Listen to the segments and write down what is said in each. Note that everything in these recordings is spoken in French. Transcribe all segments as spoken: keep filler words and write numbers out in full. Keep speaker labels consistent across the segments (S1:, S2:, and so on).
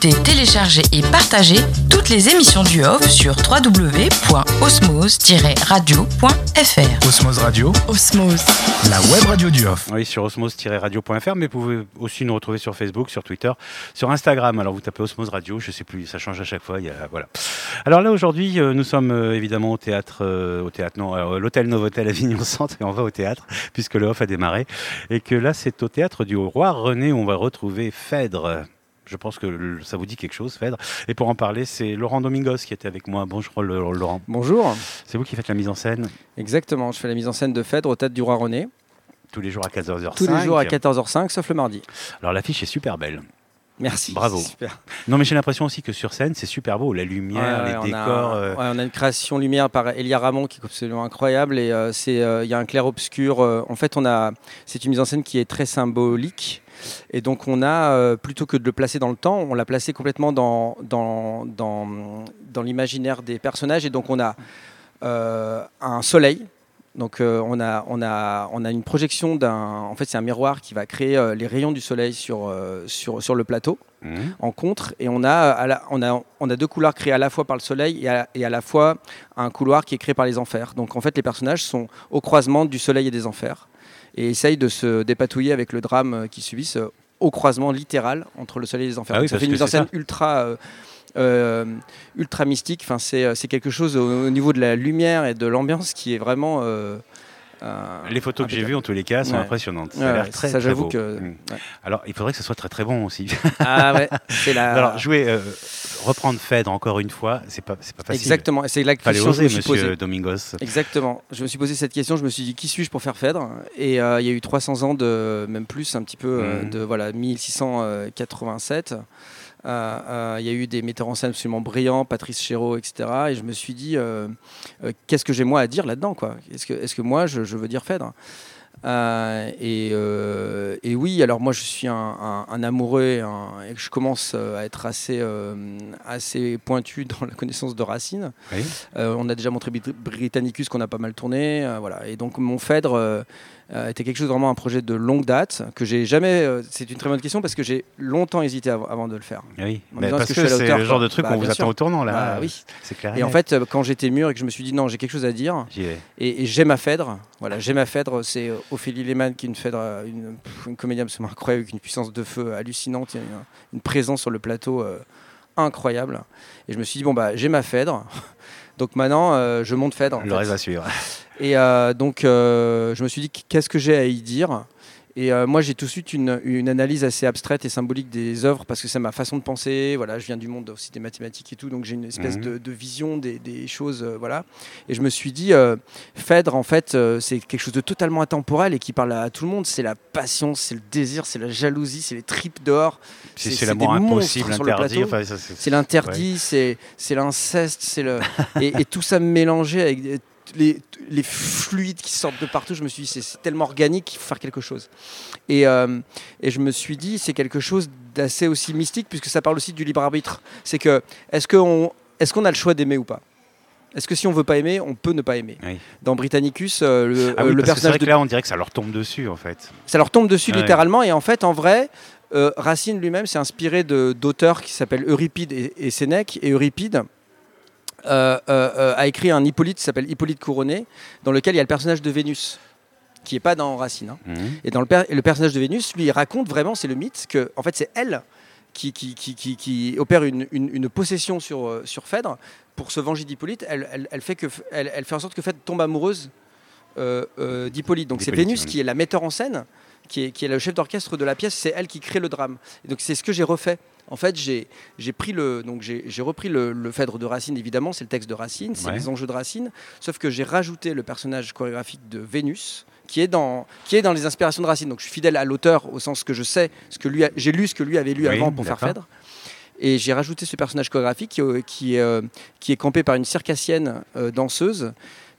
S1: écouter, télécharger et partager toutes les émissions du Off sur w w w point osmose tiret radio point f r.
S2: Osmose Radio,
S1: Osmose,
S2: la web radio du Off.
S3: Oui, sur osmose tiret radio point f r, mais vous pouvez aussi nous retrouver sur Facebook, sur Twitter, sur Instagram. Alors vous tapez Osmose Radio, je ne sais plus, ça change à chaque fois. Il y a, voilà. Alors là aujourd'hui, euh, nous sommes euh, évidemment au théâtre, euh, au théâtre non, alors, l'hôtel Novotel Avignon Centre, et on va au théâtre puisque le Off a démarré, et que là c'est au théâtre du Roi René où on va retrouver Phèdre. Je pense que ça vous dit quelque chose, Phèdre. Et pour en parler, c'est Laurent Domingos qui était avec moi. Bonjour Laurent.
S4: Bonjour.
S3: C'est vous qui faites la mise en scène?
S4: Exactement, je fais la mise en scène de Phèdre au théâtre du Roi René.
S3: Tous les jours à quatorze heures cinq.
S4: Tous les jours à quatorze heures cinq, sauf le mardi.
S3: Alors l'affiche est super belle.
S4: Merci.
S3: Bravo.
S4: Super.
S3: Non mais j'ai l'impression aussi que sur scène c'est super beau, la lumière,
S4: ouais,
S3: les
S4: on
S3: décors.
S4: A,
S3: euh...
S4: ouais, on a une création lumière par Elia Ramon qui est absolument incroyable et euh, c'est il euh, y a un clair-obscur. Euh, en fait, on a c'est une mise en scène qui est très symbolique et donc on a euh, plutôt que de le placer dans le temps, on l'a placé complètement dans dans dans, dans l'imaginaire des personnages et donc on a euh, un soleil. Donc euh, on, a, on, a, on a une projection d'un... En fait, c'est un miroir qui va créer euh, les rayons du soleil sur, euh, sur, sur le plateau, mmh. en contre. Et on a, à la, on, a, on a deux couloirs créés à la fois par le soleil et à, et à la fois un couloir qui est créé par les enfers. Donc en fait, les personnages sont au croisement du soleil et des enfers et essayent de se dépatouiller avec le drame qu'ils subissent euh, au croisement littéral entre le soleil et les enfers.
S3: Ah oui,
S4: ça fait une mise en scène ultra... Euh, Euh, ultra mystique, enfin, c'est, c'est quelque chose au, au niveau de la lumière et de l'ambiance qui est vraiment... Euh,
S3: euh, les photos que j'ai vues en tous les cas sont ouais. impressionnantes, ça ouais, a l'air très,
S4: ça,
S3: très
S4: j'avoue
S3: beau.
S4: Que,
S3: mmh.
S4: ouais.
S3: Alors il faudrait que ce soit très très bon aussi.
S4: Ah ouais, c'est la...
S3: Alors jouer, euh, reprendre Phèdre encore une fois, c'est pas, c'est pas facile.
S4: Exactement, et c'est la question
S3: Fallait oser,
S4: que je me suis
S3: monsieur
S4: posée.
S3: Domingos.
S4: Exactement, je me suis posé cette question, je me suis dit qui suis-je pour faire Phèdre. Et euh, il y a eu trois cents ans, de, même plus un petit peu, mmh. euh, de voilà, mille six cent quatre-vingt-sept. Il euh, euh, y a eu des metteurs en scène absolument brillants, Patrice Chéreau, et cetera. Et je me suis dit, euh, euh, qu'est-ce que j'ai moi à dire là-dedans, quoi ? Est-ce que, est-ce que moi, je, je veux dire Phèdre ? Euh, et, euh, et oui, alors moi je suis un, un, un amoureux un, et je commence à être assez, euh, assez pointu dans la connaissance de Racine. Oui. Euh, on a déjà montré Britannicus qu'on a pas mal tourné, euh, voilà. Et donc mon Phèdre euh, euh, était quelque chose vraiment un projet de longue date que j'ai jamais. Euh, c'est une très bonne question parce que j'ai longtemps hésité av- avant de le faire.
S3: Oui,
S4: mais
S3: parce que, que c'est le genre de truc bah, qu'on vous attend sûr. Au tournant là.
S4: Bah, oui.
S3: C'est clair.
S4: Et en fait, quand j'étais mûr et que je me suis dit non, j'ai quelque chose à dire. Et, et j'ai ma Phèdre. Voilà, j'ai ma Phèdre, c'est Ophélie Lehmann qui est une Phèdre, une, une comédienne absolument incroyable, avec une puissance de feu hallucinante, il y a une, une présence sur le plateau euh, incroyable. Et je me suis dit, bon, bah, j'ai ma Phèdre, donc maintenant, euh, je monte Phèdre.
S3: Le reste va suivre.
S4: Et euh, donc, euh, je me suis dit, qu'est-ce que j'ai à y dire ? Et euh, moi, j'ai tout de suite une, une analyse assez abstraite et symbolique des œuvres parce que c'est ma façon de penser. Voilà, je viens du monde aussi des mathématiques et tout, donc j'ai une espèce mmh. de, de vision des, des choses. Euh, voilà. Et je me suis dit, euh, Phèdre, en fait, euh, c'est quelque chose de totalement intemporel et qui parle à, à tout le monde. C'est la passion, c'est le désir, c'est la jalousie, c'est les tripes dehors.
S3: C'est, c'est, c'est l'amour impossible, interdit. Enfin, ça, c'est...
S4: c'est l'interdit, ouais. c'est, c'est l'inceste, c'est le... et, et tout ça mélangé avec... Des, Les, les fluides qui sortent de partout, je me suis dit c'est, c'est tellement organique qu'il faut faire quelque chose. Et, euh, et je me suis dit c'est quelque chose d'assez aussi mystique puisque ça parle aussi du libre arbitre. C'est que est-ce qu'on, est-ce qu'on a le choix d'aimer ou pas ? Est-ce que si on veut pas aimer, on peut ne pas aimer ? Oui. Dans Britannicus, euh, le,
S3: ah oui,
S4: le
S3: personnage
S4: personnage
S3: que
S4: de...
S3: là, on dirait que ça leur tombe dessus en fait.
S4: Ça leur tombe dessus
S3: ouais.
S4: littéralement et en fait, en vrai, euh, Racine lui-même s'est inspiré de, d'auteurs qui s'appellent Euripide et, et Sénèque. Et Euripide Euh, euh, a écrit un Hippolyte qui s'appelle Hippolyte couronné, dans lequel il y a le personnage de Vénus, qui n'est pas dans Racine. Hein. Mmh. Et dans le, per- le personnage de Vénus, lui, il raconte vraiment, c'est le mythe, que en fait, c'est elle qui, qui, qui, qui, qui opère une, une, une possession sur, euh, sur Phèdre pour se venger d'Hippolyte. Elle, elle, elle, fait que, elle, elle fait en sorte que Phèdre tombe amoureuse euh, euh, d'Hippolyte. Donc D'Hippolyte, c'est Vénus oui. qui est la metteur en scène, qui est, qui est le chef d'orchestre de la pièce, c'est elle qui crée le drame. Et donc c'est ce que j'ai refait. En fait, j'ai, j'ai, pris le, donc j'ai, j'ai repris le, le Phèdre de Racine, évidemment, c'est le texte de Racine, c'est ouais. les enjeux de Racine, sauf que j'ai rajouté le personnage chorégraphique de Vénus, qui est, dans, qui est dans les inspirations de Racine. Donc je suis fidèle à l'auteur, au sens que je sais, ce que lui a, j'ai lu ce que lui avait lu oui, avant pour d'accord. faire Phèdre. Et j'ai rajouté ce personnage chorégraphique qui, qui, euh, qui est campé par une circassienne euh, danseuse,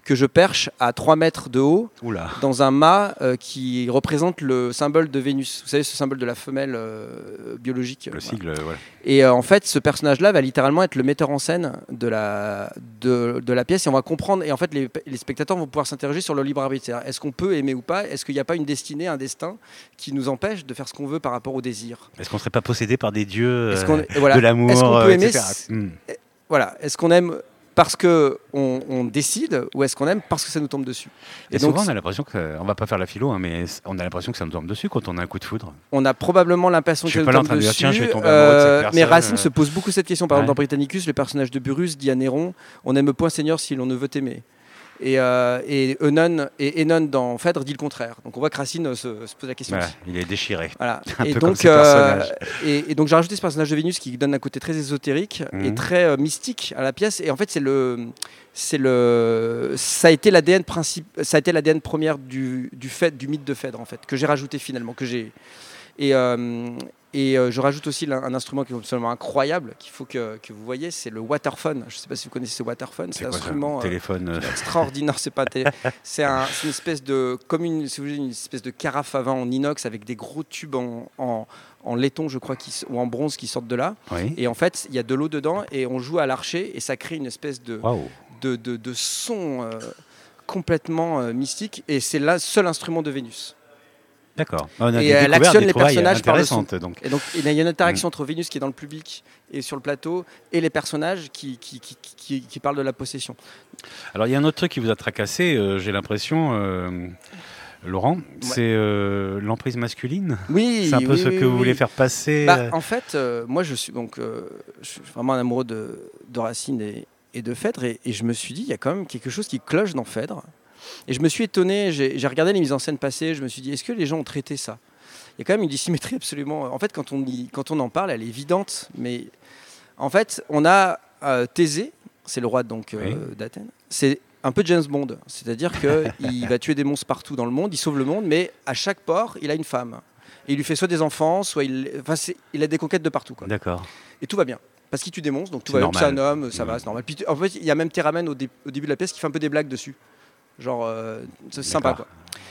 S4: que je perche à trois mètres de haut
S3: Oula.
S4: dans un mât euh, qui représente le symbole de Vénus. Vous savez, ce symbole de la femelle euh, biologique.
S3: Le
S4: voilà.
S3: sigle, voilà.
S4: Et euh, en fait, ce personnage-là va littéralement être le metteur en scène de la, de, de la pièce et on va comprendre. Et en fait, les, les spectateurs vont pouvoir s'interroger sur le libre arbitre. C'est-à-dire, est-ce qu'on peut aimer ou pas ? Est-ce qu'il n'y a pas une destinée, un destin qui nous empêche de faire ce qu'on veut par rapport au désir ?
S3: Est-ce qu'on ne serait pas possédé par des dieux
S4: Est-ce
S3: euh,
S4: qu'on- voilà.
S3: de l'amour,
S4: Est-ce qu'on peut
S3: euh,
S4: aimer
S3: et cetera.
S4: s-
S3: Hmm.
S4: Voilà. Est-ce qu'on aime parce qu'on on décide ou est-ce qu'on aime parce que ça nous tombe dessus ?
S3: Et,
S4: Et donc,
S3: souvent, on a l'impression que, on va pas faire la philo, hein, mais on a l'impression que ça nous tombe dessus quand on a un coup de foudre.
S4: on a probablement l'impression
S3: Je
S4: que
S3: suis
S4: ça
S3: pas
S4: nous
S3: là en
S4: tombe
S3: train de dire,
S4: dessus.
S3: tiens, je vais tomber amoureux de cette
S4: Euh, mais
S3: personne,
S4: Racine
S3: euh.
S4: se pose beaucoup cette question. Par exemple,
S3: Ouais.
S4: dans Britannicus, le personnage de Burrus dit à Néron « On n'aime point Seigneur si l'on ne veut t'aimer ». Et, euh, et Eunon et Hénon dans Phèdre dit le contraire. Donc on voit que Racine se, se pose la question
S3: Voilà,
S4: aussi.
S3: il est déchiré.
S4: Voilà.
S3: Un
S4: et
S3: peu comme
S4: donc,
S3: ces personnages.
S4: et, et donc j'ai rajouté ce personnage de Vénus qui donne un côté très ésotérique
S3: Mhm.
S4: et très euh, mystique à la pièce. Et en fait, c'est le, c'est le, ça a été l'A D N principe, ça a été l'A D N première du du fait du mythe de Phèdre en fait que j'ai rajouté finalement que j'ai. Et, euh, et euh, je rajoute aussi un, un instrument qui est absolument incroyable qu'il faut que, que vous voyez, c'est le waterphone. Je ne sais pas si vous connaissez ce waterphone. C'est un
S3: quoi ça
S4: instrument euh,
S3: Téléphone. euh,
S4: extraordinaire. C'est pas un télé- c'est un- c'est une espèce de comme une, si vous voulez, une espèce de carafe à vin en inox avec des gros tubes en, en, en laiton, je crois, qui, s- ou en bronze qui sortent de là.
S3: Oui.
S4: Et en fait, il y a de l'eau dedans et on joue à l'archer et ça crée une espèce de,
S3: Waouh.
S4: de, de, de son euh, complètement euh, mystique. Et c'est le seul instrument de Vénus.
S3: D'accord. On a
S4: Et
S3: des
S4: elle
S3: découvertes,
S4: actionne
S3: des
S4: les
S3: trouvailles
S4: personnages par le son.
S3: intéressantes, donc.
S4: Et donc, il y a une interaction
S3: Mm.
S4: entre Vénus qui est dans le public et sur le plateau et les personnages qui, qui, qui, qui, qui parlent de la possession.
S3: Alors, il y a un autre truc qui vous a tracassé, euh, j'ai l'impression, euh, Laurent, c'est euh, l'emprise masculine.
S4: Oui,
S3: C'est un peu
S4: oui,
S3: ce
S4: oui,
S3: que vous
S4: oui.
S3: voulez faire passer.
S4: Bah,
S3: euh,
S4: en fait, euh, moi, je suis donc, euh, je suis vraiment un amoureux de, de Racine et, et de Phèdre, et, et je me suis dit, il y a quand même quelque chose qui cloche dans Phèdre. Et je me suis étonné, j'ai j'ai regardé les mises en scène passées, je me suis dit, est-ce que les gens ont traité ça ? Il y a quand même une dissymétrie absolument. En fait, quand on, y, quand on en parle, elle est évidente, mais en fait, on a euh, Thésée, c'est le roi donc euh,
S3: Oui.
S4: d'Athènes. C'est un peu James Bond, c'est-à-dire qu'il va tuer des monstres partout dans le monde, il sauve le monde, mais à chaque port, il a une femme. Et il lui fait soit des enfants, soit il, enfin, c'est- il a des conquêtes de partout, quoi.
S3: D'accord.
S4: Et tout va bien. Parce qu'il tue des monstres, donc tout
S3: C'est
S4: va bien. C'est un
S3: normal.
S4: homme, ça
S3: Mmh.
S4: va, c'est normal. Puis, en fait, il y a même Théramène au, dé- au début de la pièce qui fait un peu des blagues dessus. Genre, euh, c'est sympa,
S3: D'accord.
S4: quoi.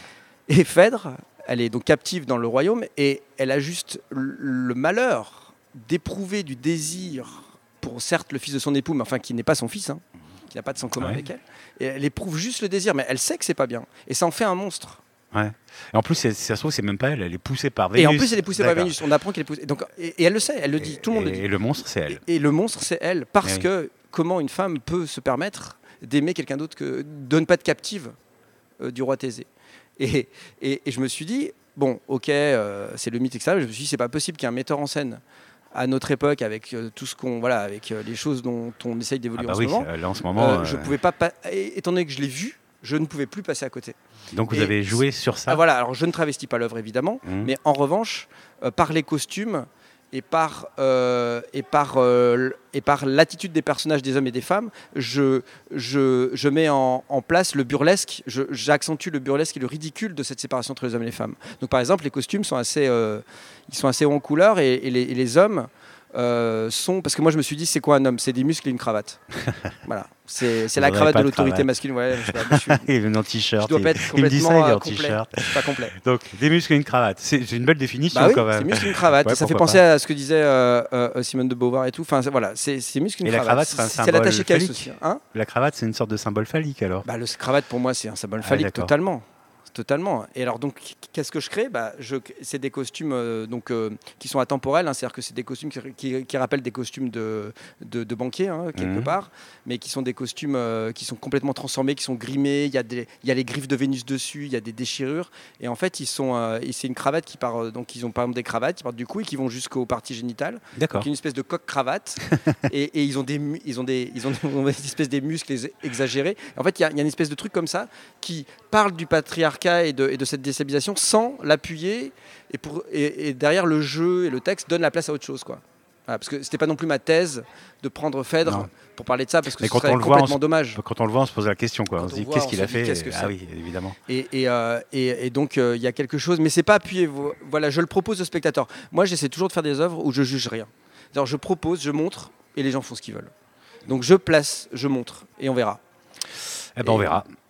S4: Et Phèdre, elle est donc captive dans le royaume et elle a juste le le malheur d'éprouver du désir pour, certes, le fils de son époux, mais enfin, qui n'est pas son fils, hein, qui n'a pas de sang commun
S3: Ouais.
S4: avec elle. Et elle éprouve juste le désir, mais elle sait que c'est pas bien. Et ça en fait un monstre.
S3: Ouais. Et en plus, c'est- si ça se trouve, c'est même pas elle, elle est poussée par Vénus.
S4: Et en plus, elle est poussée par
S3: D'accord.
S4: Vénus. On apprend qu'elle est poussée. Donc, et, et elle le sait, elle le dit, tout le monde
S3: et,
S4: le dit.
S3: Et le monstre, c'est elle.
S4: Et, et le monstre, c'est elle. Parce
S3: Eh oui.
S4: que comment une femme peut se permettre d'aimer quelqu'un d'autre que de ne pas être captive euh, du roi Thésée. Et, et, et je me suis dit, bon, ok, euh, c'est le mythe, et cetera. Je me suis dit, c'est pas possible qu'un metteur en scène à notre époque, avec euh, tout ce qu'on, voilà, avec euh, les choses dont on essaye
S3: Ah
S4: d'évoluer
S3: bah
S4: en
S3: oui,
S4: ce moment,
S3: là en ce moment.
S4: euh,
S3: euh,
S4: je pouvais pas, pa- et- étant donné que je l'ai vu, je ne pouvais plus passer à côté.
S3: Donc vous
S4: et-
S3: avez joué sur ça.
S4: Ah, voilà, alors je ne travestis pas l'œuvre évidemment,
S3: Mhm.
S4: mais en revanche, euh, par les costumes et par, euh, et par, euh, et par l'attitude des personnages, des hommes et des femmes, je, je, je mets en, en place le burlesque, je- j'accentue le burlesque et le ridicule de cette séparation entre les hommes et les femmes. Donc par exemple, les costumes sont assez, euh, ils sont assez hauts en couleur et, et les, et les hommes euh, sont... Parce que moi je me suis dit, c'est quoi un homme ? C'est des muscles et une cravate. Voilà, c'est c'est la
S3: Vous aurez
S4: cravate
S3: pas
S4: de
S3: de
S4: l'autorité
S3: cravate.
S4: masculine. Ouais, je, sais pas, je suis-
S3: Il est en t-shirt.
S4: je dois
S3: il-
S4: pas être
S3: il me dit ça,
S4: complètement
S3: il est
S4: euh,
S3: en
S4: complet.
S3: t-shirt.
S4: Je suis pas complet.
S3: Donc des muscles et une cravate. C'est c'est une belle définition
S4: Bah oui,
S3: quand même.
S4: c'est muscle une cravate.
S3: Ouais,
S4: ça fait
S3: pourquoi
S4: penser
S3: pas.
S4: à ce que disait euh, euh, Simone de Beauvoir et tout. Enfin c'est- voilà, c'est c'est muscle une
S3: Et la
S4: cravate.
S3: cravate, c'est un
S4: C'est
S3: symbole
S4: l'attaché caisse
S3: phallique.
S4: aussi. Hein
S3: La cravate, c'est une sorte de symbole phallique alors.
S4: bah, le cravate pour moi c'est un symbole
S3: Ah,
S4: phallique
S3: d'accord.
S4: totalement. Totalement. Et alors donc qu'est-ce que je crée bah, je, c'est des costumes euh, donc euh, qui sont atemporels, hein, c'est-à-dire que c'est des costumes qui, qui, qui rappellent des costumes de, de, de banquiers hein, quelque
S3: Mhm.
S4: part, mais qui sont des costumes euh, qui sont complètement transformés, qui sont grimés. Il y a des, il y a les griffes de Vénus dessus, il y a des déchirures. Et en fait ils sont, euh, et c'est une cravate qui part. euh, donc ils ont par exemple des cravates qui partent du cou et qui vont jusqu'aux parties génitales.
S3: D'accord.
S4: Donc une espèce de coque cravate et, et ils ont des mu- ils ont des ils ont des, une espèce des muscles ex- exagérés. En fait, il y, a- il y a une espèce de truc comme ça qui parle du patriarcat et de, et de cette déstabilisation sans l'appuyer et pour et, et derrière le jeu et le texte donne la place à autre chose quoi. Voilà, parce que c'était pas non plus ma thèse de prendre Phèdre
S3: Non.
S4: pour parler de ça parce que
S3: Mais
S4: ce
S3: quand
S4: serait
S3: on le voit,
S4: complètement
S3: on se-
S4: dommage.
S3: Quand on le voit, on se pose la question quoi.
S4: Quand
S3: On se
S4: on
S3: dit
S4: voit,
S3: qu'est-ce
S4: on
S3: qu'il
S4: se
S3: a
S4: dit,
S3: fait
S4: qu'est-ce que
S3: Ah
S4: c'est
S3: oui, évidemment.
S4: Et, et, euh, et- et donc euh, il y a quelque chose, mais c'est pas appuyé. vo- Voilà, je le propose au spectateur. Moi, j'essaie toujours de faire des œuvres où je juge rien. C'est-à-dire, je propose, je montre, et les gens font ce qu'ils veulent. Donc je place, je montre, et on verra.
S3: Eh ben on
S4: Et-
S3: verra.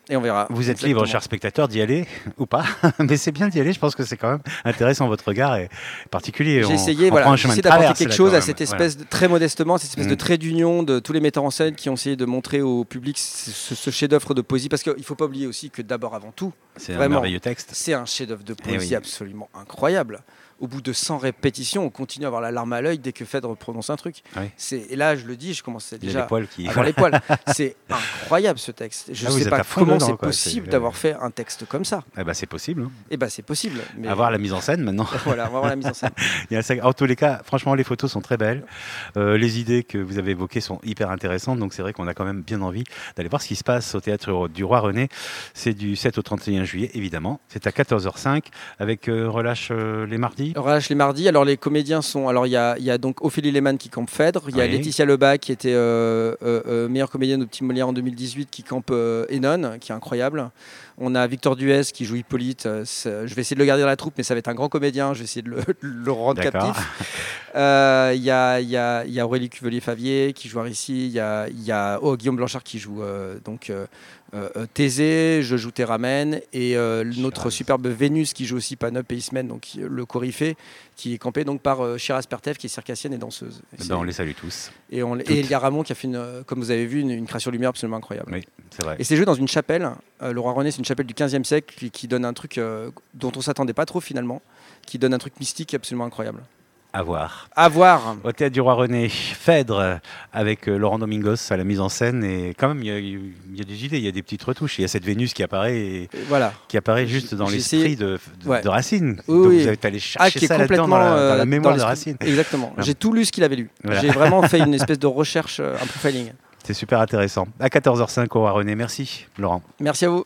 S4: Et on verra.
S3: Vous êtes
S4: Exactement.
S3: libre, chers spectateurs, d'y aller ou pas. Mais c'est bien d'y aller. Je pense que c'est quand même intéressant. Votre regard est particulier.
S4: J'ai
S3: On-
S4: essayé,
S3: on
S4: voilà,
S3: prend un
S4: j'ai
S3: chemin
S4: essayé
S3: de
S4: d'apporter
S3: traverse,
S4: quelque
S3: là,
S4: chose
S3: quand
S4: à
S3: même.
S4: cette
S3: Voilà.
S4: espèce, de, très modestement, cette espèce
S3: Mm.
S4: de trait d'union de tous les metteurs en scène qui ont essayé de montrer au public ce, ce- ce chef-d'œuvre de poésie. Parce qu'il ne faut pas oublier aussi que d'abord, avant tout,
S3: C'est un
S4: vraiment,
S3: merveilleux texte.
S4: c'est un chef-d'œuvre de
S3: Eh
S4: poésie
S3: oui.
S4: absolument incroyable. Au bout de cent répétitions, on continue à avoir la larme à l'œil dès que Phèdre prononce un truc.
S3: Oui.
S4: C'est, et là, je le dis, je commence
S3: Il y a
S4: déjà
S3: des poils qui.
S4: à avoir les poils. C'est incroyable ce texte. Je
S3: Ah,
S4: ne
S3: vous
S4: sais
S3: êtes
S4: pas
S3: à fond
S4: comment
S3: dedans,
S4: c'est
S3: quoi.
S4: possible
S3: C'est-
S4: d'avoir fait un texte comme ça.
S3: Eh ben, c'est possible. Hein.
S4: Et ben c'est possible. Mais
S3: Avoir la mise en scène maintenant.
S4: voilà, on va voir la mise en scène.
S3: Il y a ça- En tous les cas, franchement, les photos sont très belles. Euh, les idées que vous avez évoquées sont hyper intéressantes. Donc, c'est vrai qu'on a quand même bien envie d'aller voir ce qui se passe au théâtre du Roi René. C'est du sept au trente et un juillet, évidemment. C'est à quatorze heures cinq avec euh, relâche euh, les mardis.
S4: Relâche les mardis. Alors les comédiens sont. Alors il y a, il y a donc Ophélie Lehmann qui campe Phèdre. Il y a
S3: Oui.
S4: Laetitia Lebas qui était euh, euh, euh, meilleure comédienne au Petit Molière en deux mille dix-huit qui campe euh, Hénon, qui est incroyable. On a Victor Duès qui joue Hippolyte. Euh, c'est- je vais essayer de le garder dans la troupe, mais ça va être un grand comédien. Je vais essayer de le, de le rendre
S3: D'accord.
S4: captif. Euh, Il y, a, il y, a, il y a Aurélie Cuvelier-Favier qui joue Aricie. Il y a, il y a oh, Guillaume Blanchard qui joue euh, donc euh, euh, Thésée. Je joue Théramène. Et euh, notre
S3: Shiraz.
S4: superbe Vénus qui joue aussi Panop et Ismène, donc le coryphée, qui est campé donc par euh, Shiraz Pertev qui est circassienne et danseuse. Et,
S3: Eh
S4: c'est-
S3: ben, on les salue tous.
S4: et, on-
S3: toutes.
S4: et il y a Ramon qui a fait, une, euh, comme vous avez vu, une, une création lumière absolument incroyable.
S3: Oui, c'est vrai.
S4: Et c'est joué dans une chapelle. Euh, le Roi René, c'est une chapelle du quinzième siècle qui, qui donne un truc euh, dont on s'attendait pas trop finalement, qui donne un truc mystique absolument incroyable.
S3: À voir.
S4: À voir.
S3: Au théâtre du Roi René, Phèdre euh, avec euh, Laurent Domingos à la mise en scène. Et quand même, il y, a- il y a des idées, il y a des petites retouches. Il y a cette Vénus qui apparaît, et-
S4: Et voilà.
S3: qui apparaît juste dans
S4: J'ai
S3: l'esprit
S4: essayé-
S3: de, de,
S4: Ouais.
S3: de Racine.
S4: Oui,
S3: Donc
S4: oui.
S3: vous êtes allé
S4: Ah,
S3: chercher
S4: qui est
S3: ça là-dedans
S4: complètement
S3: dans la, dans la
S4: euh,
S3: mémoire
S4: dans
S3: de
S4: l'esprit.
S3: Racine.
S4: Exactement.
S3: Ah.
S4: J'ai tout lu ce qu'il avait lu.
S3: Voilà.
S4: J'ai vraiment fait une espèce de recherche, euh, un profiling.
S3: C'est super intéressant. À quatorze heures cinq au Roi René. Merci, Laurent.
S4: Merci à vous.